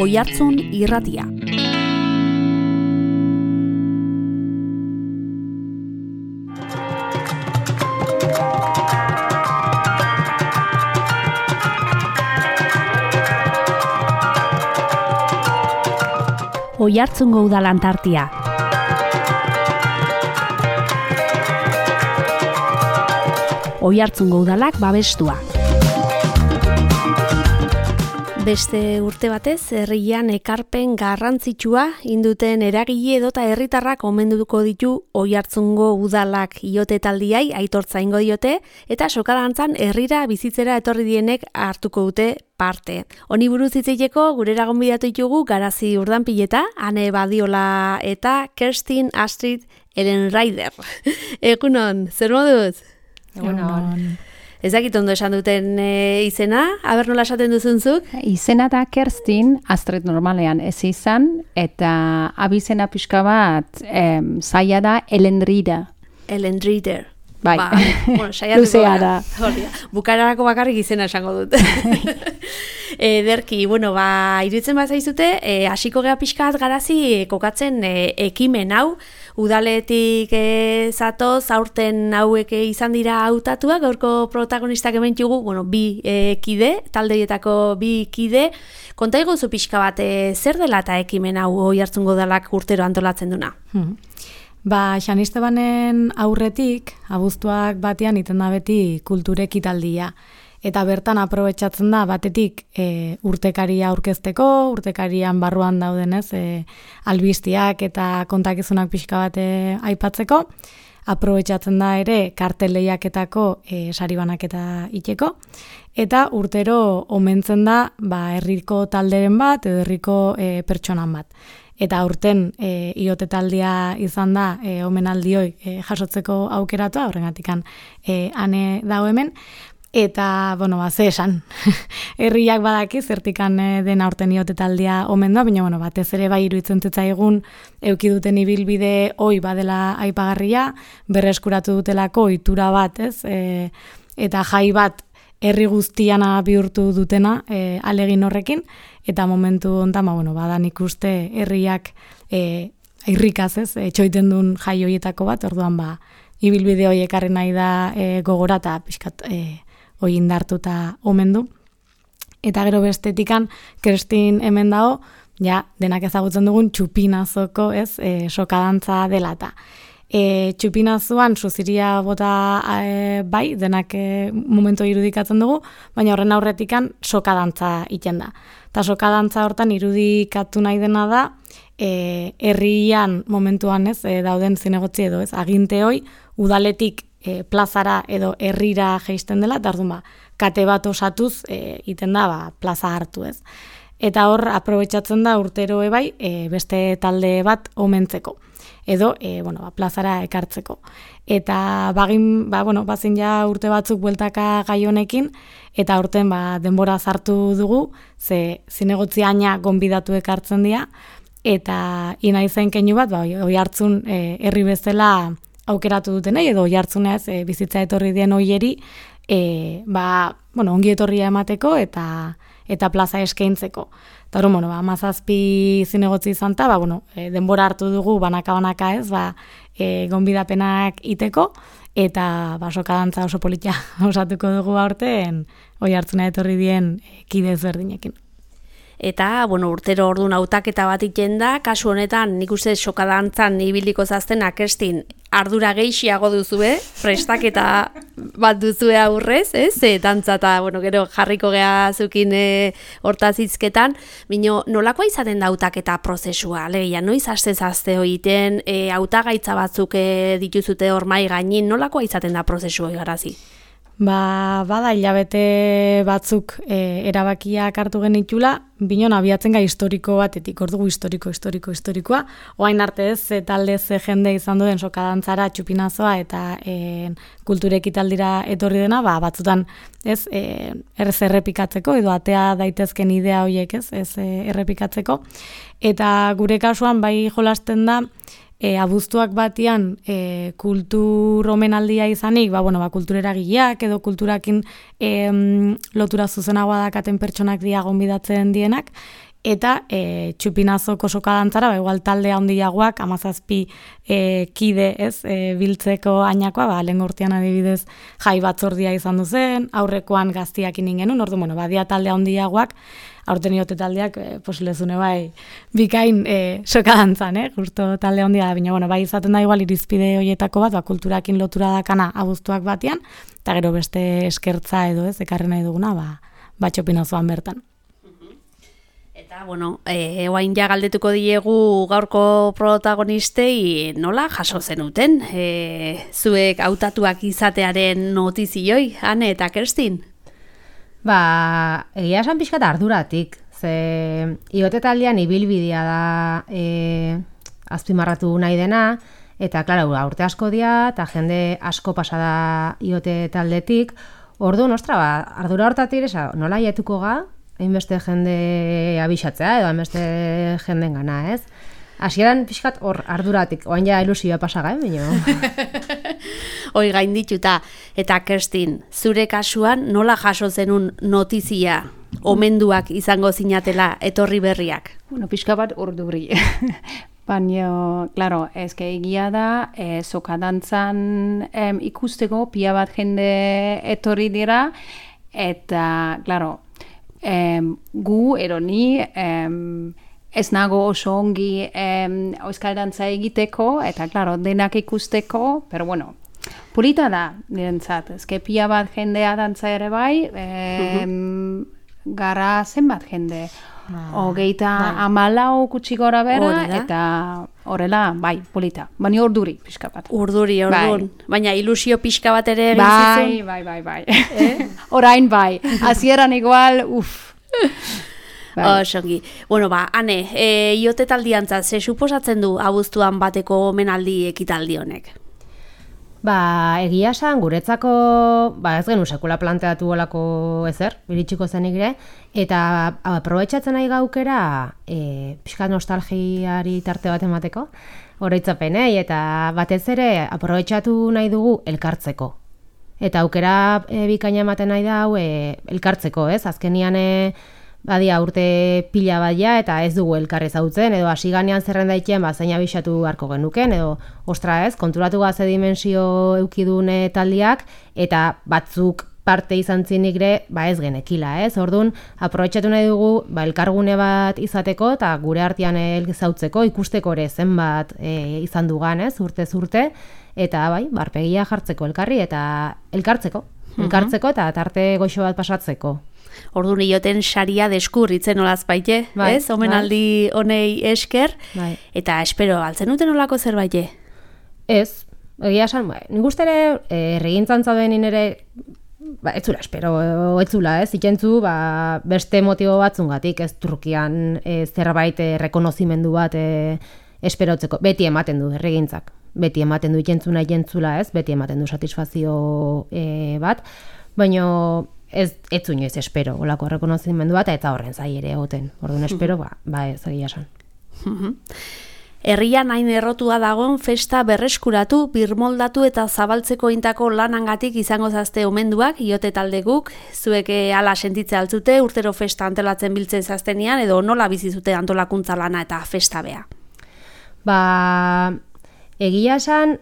Oihartzun Irratia. Oihartzungo Udal Antartia. Oihartzungo Udalak babestua. Beste urte batez, herrian ekarpen garrantzitsua induten eragile edota herritarrak omenduko ditu Oihartzungo Udalak iote taldiai aitortza ingo diote eta sokadantzan herrira bizitzera etorri dienek hartuko dute parte. Honi buruz hitz egiteko gurera gonbidatu ditugu Garazi Urdanpileta, Ane Badiola eta Kerstin Astrid Ehrenreiter. Egunon, zer moduz? Egunon. Ez dakit ondo esan duten izena, aber nola esaten duzunzuk? Izena da Kerstin, Astrid normalean ez izan, eta abizena pixka bat zaila da Ehrenreiter. Ehrenreiter. Bai, bueno, luzea da. Bukararako bakarrik izena esango dut. Derki, bueno, iruditzen bat zaizute, hasiko gea pixkat Garazi kokatzen ekimen hau, udaletik zatoz, aurten hauek izan dira hautatuak, gaurko protagonistak hemen ditugu, bueno, bi kide, taldeietako bi kide, konta iguzu pixka bat, zer dela eta ekimen hau Oihartzungo Udalak urtero antolatzen duna? Xanistebanen aurretik, abuztuak batean iten da beti kulture ekitaldia. Eta bertan aprobetxatzen da batetik urtekaria aurkezteko, urtekarian barruan daudenez, albistiak eta kontakizunak pixka bat aipatzeko. Aprobetxatzen da ere kartel lehiaketako saribanak eta itxeko. Eta urtero omentzen da herriko talderen bat edo herriko pertsonan bat. Eta aurten iote taldia izan da omenaldioi jasotzeko aukeratua, horregatikan ane dago hemen. Eta, ze esan, herriak badaki zertikan den aurten iote taldia omen da, baina batez ere bai iruditzen egun euki duten ibilbide hoi badela aipagarria, berreskuratu dutelako ohitura bat, ez? Eta jai bat herri guztiana bihurtu dutena alegin horrekin, eta momentu honetan, badan ikuste herriak irrikaz, ez? Txoiten duen jai hoietako bat, orduan ibilbide hoi ekarri nahi da gogora eta pixkat hoi indartu eta omendu. Eta gero bestetikan, Kerstin hemen dago, denak ezagutzen dugun txupinazoko, ez, sokadantza dela eta. Txupinazuan suziria bota bai, denak momento irudikatzen dugu, baina horren aurretikan sokadantza iten da. Eta sokadantza hortan irudikatu nahi dena da, herrian momentuan ez, dauden zinegotzi edo ez, aginte hoi, udaletik plazara edo herrira jaisten dela, eta orduan kate bat osatuz iten da plaza hartu ez. Eta hor aprobetxatzen da urtero ebai beste talde bat omentzeko. Edo, plazara ekartzeko. Eta bazin ja urte batzuk bueltaka gai honekin, eta urten denbora zartu dugu, ze zinegotzi aina gonbidatu ekartzen dira, eta inaizen keinu bat, Oihartzun herri bezala aukeratu dutenei, edo Oihartzunez bizitza etorri dien hoieri, ongi etorria emateko eta plaza eskaintzeko. Eta hori, 17 zinegotzi izan ta, denbora hartu dugu banaka-banaka ez, gonbidapenak iteko, eta sokadantza oso politia osatuko dugu aurten Oihartzuna etorri dien kide ezberdinekin. Eta, urtero orduan hautaketa bat iten da, kasu honetan nik uste sokadantzan ibiliko zaztena Kerstin ardura gehiago duzue, prestaketa bat duzue aurrez, ez? Dantza eta, gero jarriko gehazukin hortaz hizketan, bino nolakoa izaten da hautaketa prozesua, alegia, noiz aste hoiten, hautagaitza batzuk dituzute hor mai gainin, nolakoa izaten da prozesua Garazi? Bada hilabete batzuk erabakiak hartu genitula, binon abiatzen gai historiko batetik, ordugu historikoa. Oain arte ez, talde ze jende izan duen sokadantzara txupinazoa eta kulturekitaldira etorri dena, batzutan ez errepikatzeko, edo atea daitezken idea horiek ez errepikatzeko. Eta gure kasuan bai jolasten da, abuztuak batian kultur omenaldia izanik, kultureragileak edo kulturakin lotura zuzenagoa dakaten pertsonak dira gonbidatzen dienak, eta txupinazoko sokadantzara, igual talde handiagoak, 17 kide, ez, biltzeko ainakoa, lehen urtean adibidez jai batzordia izan duzen, aurrekoan gaztiak inin genuen, orduan, badia talde handiagoak, aurten iote taldeak, lezune bai, bikain sokadantzan, justo talde handia da, baina, bai izaten da igual irizpide horietako bat, kulturakin lotura dakana abuztuak batean, eta gero beste eskertza edo ez, ekarri nahi duguna, txopinazoan bertan. Eta, oain ja galdetuko diegu gaurko protagonistei nola jaso zenuten? Zuek hautatuak izatearen notizioi, Ane eta Kerstin? Egia esan pixkat arduratik. Ze iote taldean ibilbidea da azpimarratu nahi dena, eta, klaro, urte asko dira, eta jende asko pasada iote taldetik. Orduan, ardura hortatik, nola jaituko ga? Hainbeste jende abixatzea edo hainbeste jenden gana, ez? Hasieran pixkat hor arduratik, oain ja ilusioa pasaga, bino. Hoi gain dituta, eta Kerstin, zure kasuan nola jaso zenun notizia, omenduak izango zinatela etorri berriak? Pixka bat urduri. Baina, klaro, ezke egia da, sokadantzan ikusteko pia bat jende etorri dira, eta, klaro, gu, eroni, ez nago oso ongi euskaldantza egiteko, eta, klaro, denak ikusteko, pero, purita da, nirentzat, ezke pia bat jendea dantza ere bai, gara zenbat jende, hogeita 14 gutxi gora bera, eta horrela, bai, polita. Baina urduri, pixka bat. Urduri, ordun. Baina ilusio pixka bat ere egin zizun? Bai. Orain bai. Hasieran igual, Osongi. Ane, iote taldiantzat, ze suposatzen du abuztuan bateko omenaldi ekitaldi honek? Egia esan, guretzako, ez genu sekula planteatu olako ezer, iritsiko zenik ere, eta aprobetxatzen nahi gaukera, pixkat nostalgiari tarte bat emateko, oroitzapenei, eta batez ere aprobetxatu nahi dugu elkartzeko. Eta aukera bikaina ematen nahi da hau elkartzeko, ez? Azkenian badia urte pila badia eta ez dugu elkarrez hautzen, edo hasi ganean zerrenda itxen zein abixatu beharko genuken, edo ez, konturatu gaze dimensio eukidune taldiak, eta batzuk parte izan zinik ere, ez genekila, ez? Orduan, aprobetxatu nahi dugu, elkargune bat izateko, eta gure artean elgezautzeko, ikusteko ere zenbat izan dugan, ez? Urtez urte, eta barpegia jartzeko elkarri, eta elkartzeko eta tarte goxo bat pasatzeko. Orduan ioten saria deskurritzen olaz baite, ez? Omenaldi honei esker, eta espero, altzen duten olako zerbait? Ez, egia esan, nik uste ere, erregintzan zauden ere, ez zula, espero, ez zula, ez? Ikentzu, beste motibo batzungatik, ez Turkian zerbait rekonozimendu bat esperotzeko. Beti ematen du, erregintzak. Beti ematen du ikentzuna ikentzula, ez? Beti ematen du satisfazio bat, baina ez inoiz espero, olako rekonozimendu bat, eta horren zai ere egoten. Orduan espero, ez egia esan. Herrian hain errotua dagoen festa berreskuratu, birmoldatu eta zabaltzeko intako lanangatik izango zazte omenduak, iote taldeguk, zuek ala sentitze altzute, urtero festa antolatzen biltzen zaztenian, edo nola bizizute antolakuntza lana eta festa bea? Egia esan,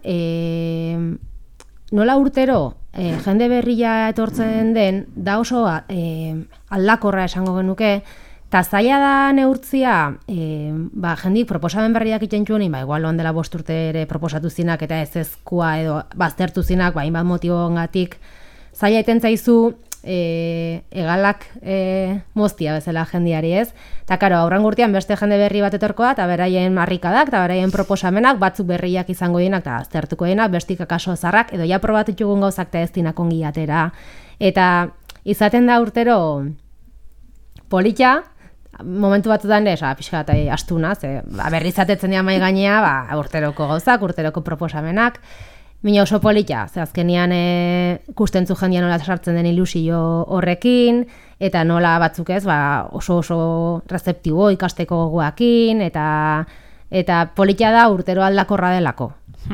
nola urtero, jende berria etortzen den, da oso aldakorra esango genuke, eta zaila da neurtzia, jendik proposamen berriak itxentxuen, igual loan dela 5 urte ere proposatu zinak, eta ez ezkua edo baztertu zinak, hainbat motiboengatik zaila iten zaizu, egalak moztia bezala jendiari, ez? Eta karo, aurren urtean beste jende berri bat etorkoa, eta beraien marrikadak, eta beraien proposamenak, batzuk berriak izango dienak, eta aztertuko dienak, bestik akaso zarrak, edo ja probatutxugun gauzak eta ez dinak ongi atera. Eta izaten da urtero polita, momentu batzutan ere, pixka bat astuna, berri izatetzen dira mai gainea, urteroko gauzak, urteroko proposamenak, Mina oso polita, azkenian ikustentzu jendia nola sartzen den ilusio horrekin, eta nola batzuk ez, oso rezeptibo ikasteko gogoakin, eta polita da urtero aldakorra delako.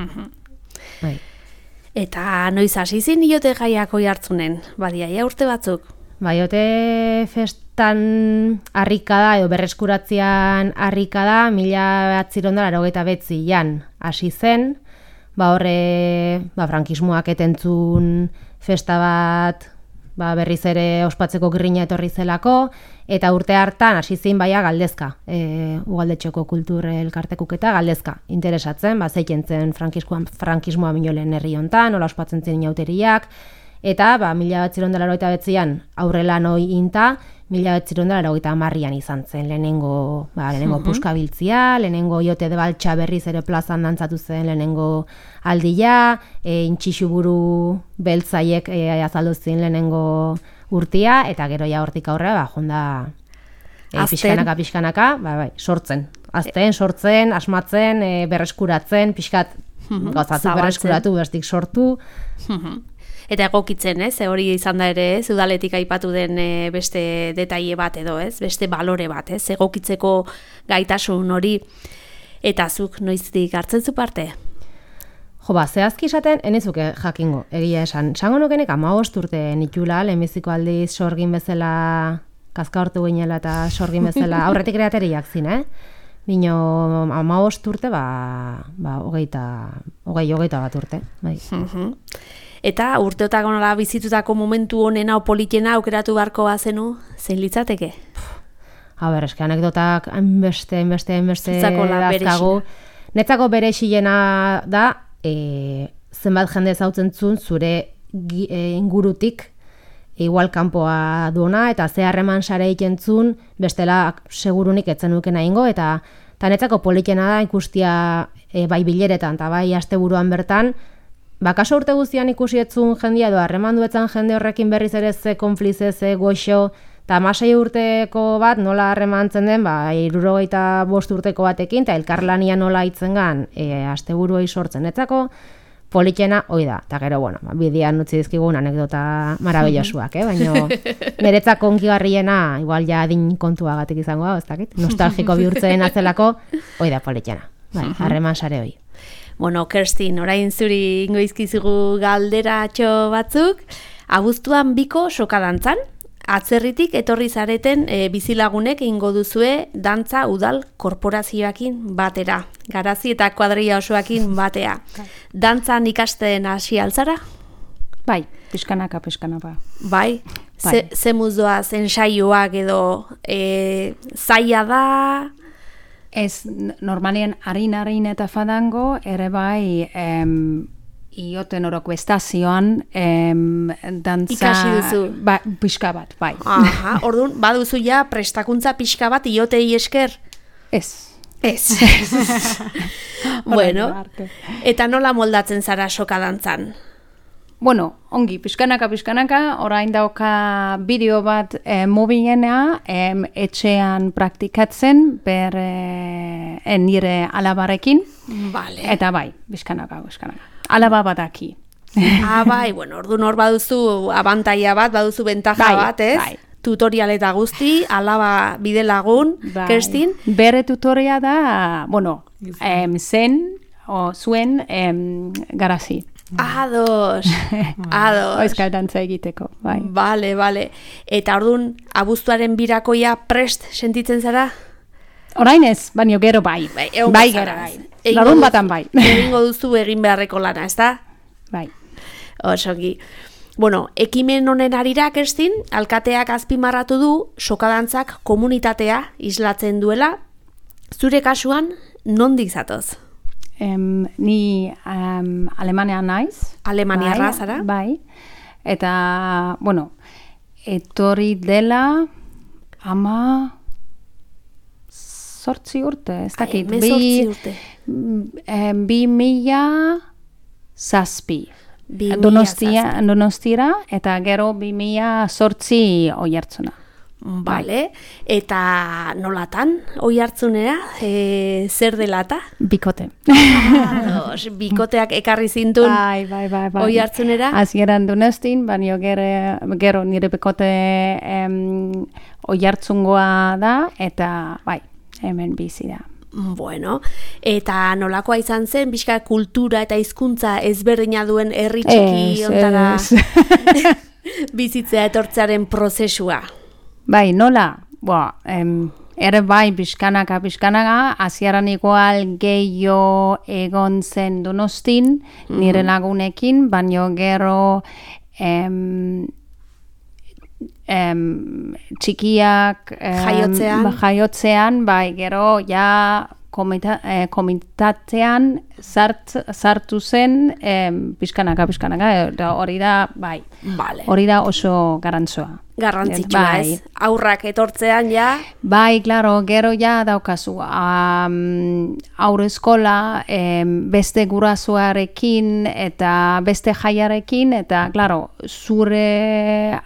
Eta noiz hasi zin iote gaiako jartzunen, badiaia urte batzuk? Iote tan harrikada edo berreskuratzean harrikada 1989an hasi zen, frankismoak etentzun festa bat berriz ere ospatzeko grina etorri zelako, eta urte hartan hasi zein baia galdezka, Ugaldetxeko kultur elkartekuketa galdezka interesatzen, zeiten zen frankismoa minolen herri hontan, nola ospatzen zen inauteriak, eta 1989an aurrela noi inta, 1990an izan zen lehenengo puskabiltzia, lehenengo Iote de Baltsa berriz ere plazan dantzatu zen lehenengo aldia, intxixuburu beltzaiek azaldu zen lehenengo urtia, eta gero ja hortik aurrera jonda pixkanaka, sortzen. Azten, sortzen, asmatzen, berreskuratzen, pixkat gozatu berreskuratu, bestik sortu. Eta egokitzen, hori izan da ere, udaletik aipatu den beste detaile bat edo, beste balore bat, egokitzeko gaitasun hori, eta zuk noiztik hartzen zu parte? Zehazki esaten, enizuke jakingo, egia esan. Sango nukenek 15 urte nitula, lehenbiziko aldiz sorgin bezala, kazka hortu ginela eta sorgin bezala, aurretik kreateriak zin, Bino 15 urte, hogeita bat urte, bai. Eta urteotako nola bizitutako momentu honena o politena aukeratu beharko bazenu, zein litzateke? Eske anekdotak hainbeste dazkagu. Netzako berexilena da, zenbat jende zautzen zuen zure ingurutik igual kanpoa duena, eta ze harreman sare egiten zuen, bestela segurunik etzen nuken egingo, eta netzako politena da ikustia bai bileretan, eta bai asteburuan bertan, kaso urte guztian ikusietzun jendia edo harreman duetzan jende horrekin berriz ere ze konflize, ze goxo, eta 16 urteko bat nola harremantzen den, 65 urteko batekin, eta elkarlania nola itzengan asteburuei sortzen. Etzako politena hoi da. Eta gero, bidean utzi dizkigun anekdota marabillosuak, baina niretzako onkigarriena, igual ja adin kontuagatik izango da, ez dakit, nostalgiko bihurtzen azelako, hoi da politena. Harreman sare hoi. Kerstin, orain zuri ingoizkizugu galderatxo batzuk, abuztuan biko sokadantzan, atzerritik etorri zareten bizilagunek ingo duzue dantza udal korporazioakin batera, garazi eta kuadrilla osoakin batea. Dantzan ikasten hasi altzara? Bai, pixkanaka. Bai? Ze muzdoaz ensaioak edo zaila da? Ez, normalien harin eta fadango, ere bai, ioten oroko estazioan, dantza... Ikasi duzu? Pixka bat, bai. Orduan, baduzu ja prestakuntza pixka bat iotei esker? Ez. Bueno, eta nola moldatzen zara soka dantzan? Ongi, pixkanaka, orain dauka bideo bat mobilena etxean praktikatzen nire alabarekin. Vale. Eta bai, pixkanaka. Alaba badaki. Bai, orduan hor baduzu abantaia bat, baduzu bentaja bat, ez? Bai. Tutorial eta guzti, alaba bide lagun, Kerstin? Bere tutoria da, zuen garazi. Ados. Euskal dantza egiteko, bai. Bale. Eta orduan, abuztuaren birakoia prest sentitzen zara? Orain ez, baina gero bai. Bai, larun batan bai. Egingo duzu egin beharreko lana, ez da? Bai. Osoki. Ekimen honen arira, Kerstin, alkateak azpimarratu du sokadantzak komunitatea islatzen duela. Zure kasuan, nondik zatoz? Ni Alemania naiz. Alemaniarra zara? Bai. Eta, etorri dela 18 urte, ez dakit. 18 urte. 2007. Donostira, eta gero 2008 Oiartzuna. Bale, eta nolatan Oiartzunera, zer delata? Bikote. Bikoteak ekarri zintun Oiartzunera? Hasieran Donostin, baina gero nire bikote Oiartzungoa da, eta hemen bizi da. Eta nolakoa izan zen, bizka kultura eta hizkuntza ezberdina duen herri txiki ontara bizitzea etortzearen prozesua? Bai, nola? Ere bai, pixkanaka, hasieran igual gehiago egon zen Donostin, nire lagunekin, baino gero txikiak jaiotzean, bai, gero ja komitatean sartu zen pixkanaka, eta hori da, bai, hori da oso garrantzitsua, bai. ez? Aurrak etortzean, ja? Bai, claro, gero ja daukazu. Aurre eskola, beste gurasoarekin eta beste jaiarekin, eta, claro, zure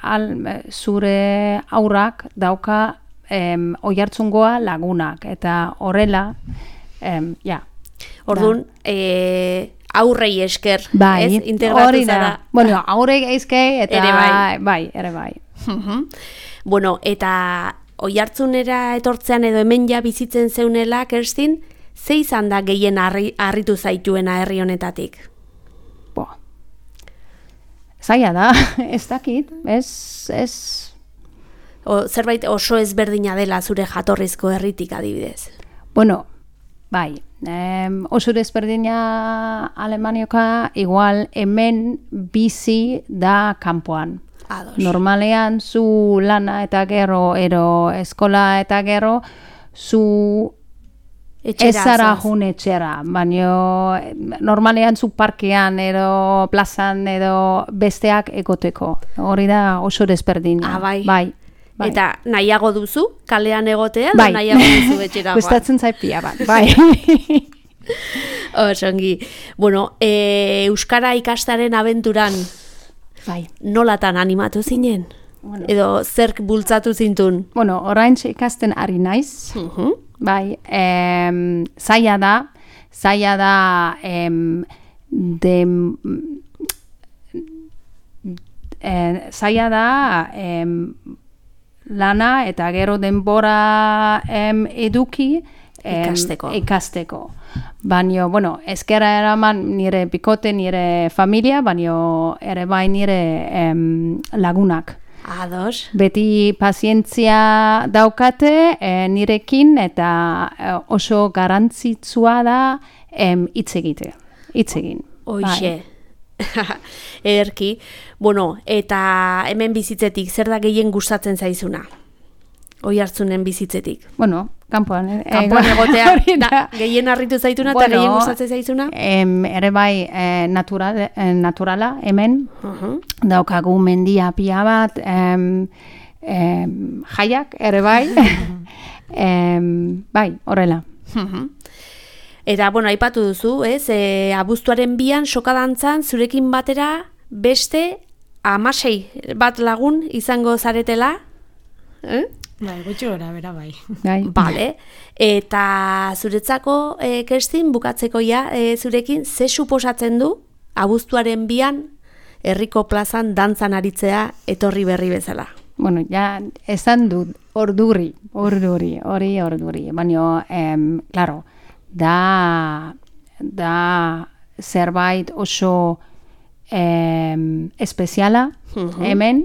aurrak dauka oihartzungoa lagunak, eta horrela, ja. Orduan, aurrei esker, bai, ez? Integratu zara. Bueno, aurrei esker, eta ere bai. Bueno, eta oihartzunera etortzean edo hemen ja bizitzen zeunela, Kerstin, ze izan da gehien harritu zaituena herri honetatik? Zaila da, ez dakit, zerbait oso ezberdina dela zure jatorrizko herritik adibidez? Bueno, bai, oso ezberdina Alemaniakoa igual hemen bizi da kanpoan. Ados. Normalean zu lana eta gero, eskola eta gero, zu ezara jun etxera, baina normalean zu parkean edo plazan edo besteak egoteko. Hori da oso desberdina. Bai. Eta nahiago duzu, kalean egotea, bai. Nahiago duzu etxera. Gustatzen zaipia bat, bai. Osongi. Bueno, Euskara ikastaren abenturan, bai. Nolatan animatu zinen? Bueno. Edo zerk bultzatu zintun? Bueno, oraintxe ikasten ari naiz. Bai, zaila da zaila da lana eta gero denbora eduki ikasteko. Baina, bueno, ezkera eraman nire bikote, nire familia, baina ere bai nire lagunak. Ados. Beti pazientzia daukate nirekin eta oso garrantzitsua da hitz egin. Hoixe. Ederki. Bueno, eta hemen bizitzetik, zer da gehien gustatzen zaizuna? Oihartzunen bizitzetik. Bueno, kanpoan egotea da gehien harritu zaituna eta gehien gustatzen zaizuna? Ere bai naturala hemen. Daukagu mendia pia bat, jaiak ere bai. Bai, horrela. Eta, bueno, aipatu duzu, ez? Abuztuaren 2an sokadantzan zurekin batera beste 16 bat lagun izango zaretela? Bai, gutxi gora, bera bai. Bale. Eta zuretzako, Kerstin, bukatzeko ja, zurekin, ze suposatzen du abuztuaren 2an herriko plazan dantzan aritzea etorri berri bezala? Bueno, ja, esan dut, orduri. Baina, claro, da zerbait oso espeziala hemen,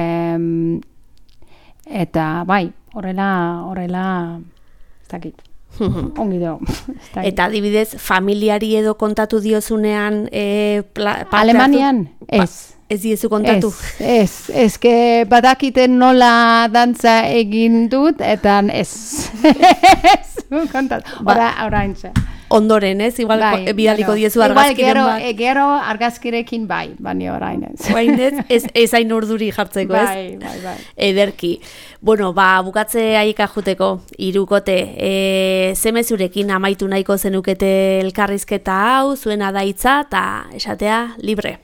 eta bai, horrela ez dakit. Ongi do. Eta adibidez, familiari edo kontatu diozunean Alemanian, ez. Ez diezu kontatu? Ez que badakiten nola dantza egin dut, eta ez. Ez kontatu. Oraintxe. Ondoren, ez? Igual bidaliko diezu argazkiren bat. Igual gero argazkirekin bai, baina orain ez. Orain ez hain urduri jartzeko, ez? Bai. Ederki. Bueno, bukatze aika juteko, hirukote, zemezurekin amaitu nahiko zenukete elkarrizketa hau, zuena daitza, eta esatea libre.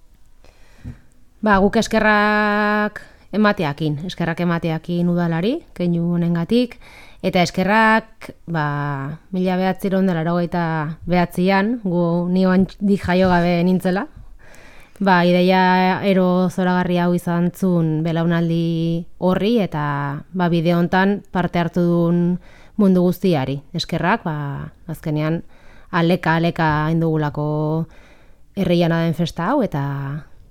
Guk eskerrak emateakin udalari, keinu honengatik, eta eskerrak 1989an, ni oandik jaio gabe nintzela, ideia ero zoragarri hau izan zuen belaunaldi horri, eta bideo hontan parte hartu duen mundu guztiari. Eskerrak, azkenean aleka indugulako herriana den festa hau, eta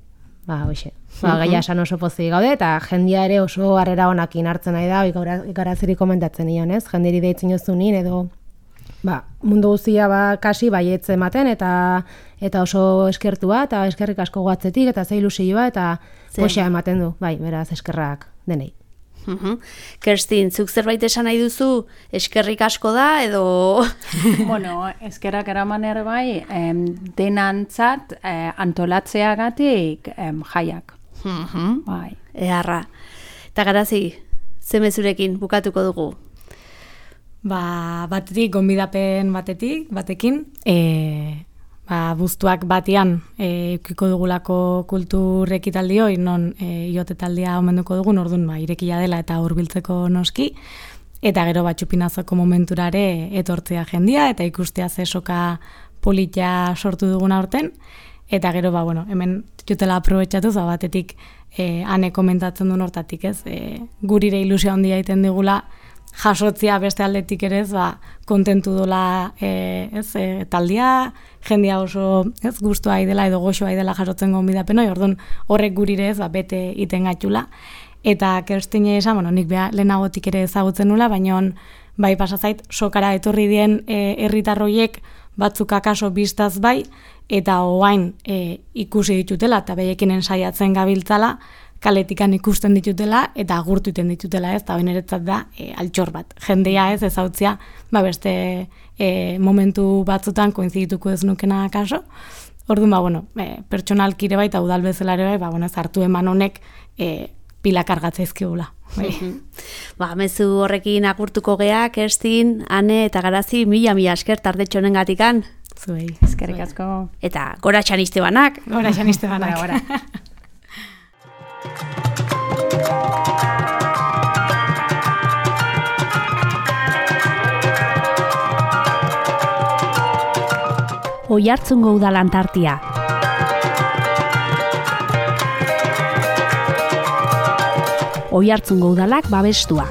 hoxe. Gaia esan oso pozik gaude, eta jendia ere oso harrera honakin hartzen nahi da, ikaraziri komentatzen nion, ez? Jendiri deitzen jozunin, edo mundu guztia kasi baietze ematen, eta oso eskertua, eta eskerrik asko guatzetik, eta ze ilusioa, eta poxa ematen du, beraz eskerrak denei. Kerstin, zuk zerbait esan nahi duzu, eskerrik asko da, edo... Bueno, eskerrak eraman ere bai, denantzat antolatzeagatik jaiak. Bai. Eharra. Eta Garazi, ze mezurekin bukatuko dugu? Batetik, gonbidapen batekin, buztuak batian ikiko dugulako kultur ekitaldioi, non iotetaldia omenduko dugun, orduan irekia dela eta hurbiltzeko noski, eta gero txupinazoko momenturare etortzea jendia, eta ikustea ze soka politia sortu dugun aurten, eta gero, hemen jutela aprobetxatuz, batetik ane komentatzen duen hortatik, ez? Gurire ilusio handia egiten digula, jasotzia beste aldetik ere, kontentu dola taldia, jendia oso gustua dela edo goxoa dela jasotzen gonbidapen hori, orduan horrek gurire bete iten gatxula. Eta Kerstine esan, nik lehenagotik ere ezagutzen nula, baina bai pasazait, sokara etorri dien herritarroiek batzuk akaso biztaz bai, eta oain ikusi ditutela, eta behekinen saiatzen gabiltzala, kaletikan ikusten ditutela eta agurtu iten ditutela, ez, eta beneretzat da altxor bat. Jendea ezautzia, beste momentu batzutan koinzidituko ez nukena kaso. Orduan, pertsonalkire bai eta udal bezalare bai, hartu eman honek pila kargatzaizkigula. Mezu horrekin agurtuko gea, Kerstin, Ane eta Garazi, mila esker tardetxo honengatikan. Zuei. Eskerrik asko. Eta gora txaniste banak. Gora txaniste banak. Gora. Oiartzungo udalan tartia. Oiartzungo udalak babestua.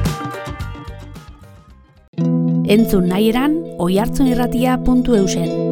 Entzun nahi eran, oiartzunirratia.eusen.